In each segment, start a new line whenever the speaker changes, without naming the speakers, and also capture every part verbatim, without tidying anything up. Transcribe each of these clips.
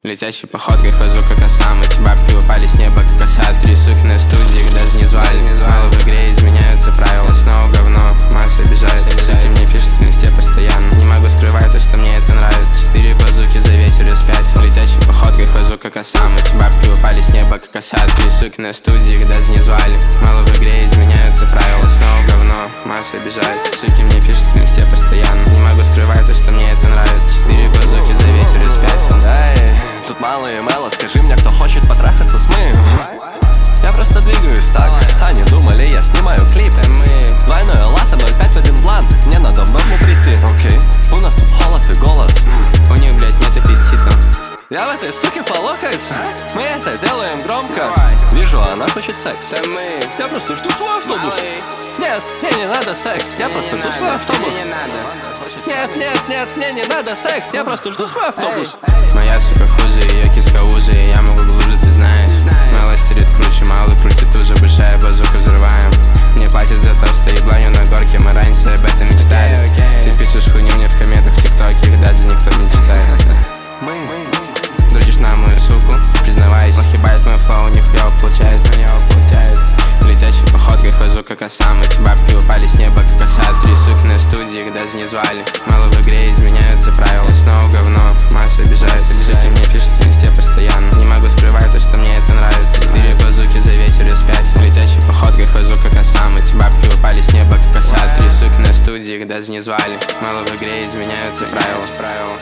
Летящей походкой хожу, как осам. Эти бабки упали с неба, как оса. Три суки на студии, их даже не звали. Мало в игре, изменяются правила. Снова говно, масса обижается. Суки мне пишут в инсте постоянно. Не могу скрывать то, что мне это нравится. Четыре базуки за вечер и спятил. Летящей походкой хожу, как осам. Эти бабки упали с неба, как оса. Три суки на студии, их даже не звали. Мало в игре, изменяются правила. Снова говно, масса обижается. Суки мне пишут в инсте постоянно. Не могу скрывать то, что мне это нравится. Четыре базуки за вечер и спятил.
Тут мало и мало, скажи мне, кто хочет потрахаться с мы. Я просто двигаюсь так, они думали, я снимаю клип. Двойное латте, ноль пять в один блант, мне надо в норму прийти. Окей, у нас тут холод и голод.
У них, блядь, нет аппетита.
Я в этой суке по локоть. Мы это делаем громко. Вижу, она хочет секс. Я просто жду свой автобус. Нет, мне не надо секс, я просто жду свой автобус. Нет, нет, нет, мне не надо секс, я просто жду свой автобус.
Моя сука хуже, ее киска уже, и я могу глубже, ты знаешь. Мало стерит круче, мало крутит уже, большая базука взрываем. Мне платят за то, что ебланю на горке, мы раньше об этом мечтали. Ты пишешь хуйню мне в комментах в тиктоке, их даже никто не читает. Дружишь на мою суку, признавайся. Охибает мой флоу, нихуя получается, не получается. Летящей походкой хожу, как осам. Эти бабки упали с неба, как оса. Три суки на студии, их даже не звали. Мало в игре, изменяются правила. Снова говно, масса обижается. Суки мне пишут в инсте постоянно. Не могу скрывать то, что мне это нравится. Четыре базуки за вечер и спятил. Летящей походкой хожу, как осам. Эти бабки упали с неба, как оса. Три суки на студии, их даже не звали. Мало в игре, изменяются правила.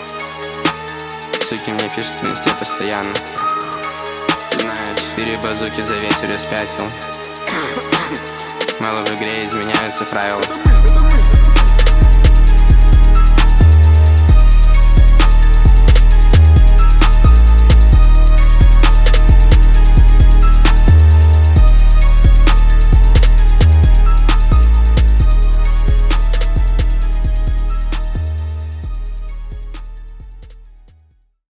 Суки мне пишут в инсте постоянно. Знаю, четыре базуки за вечер и спятил. Мало в игре, изменяются правила.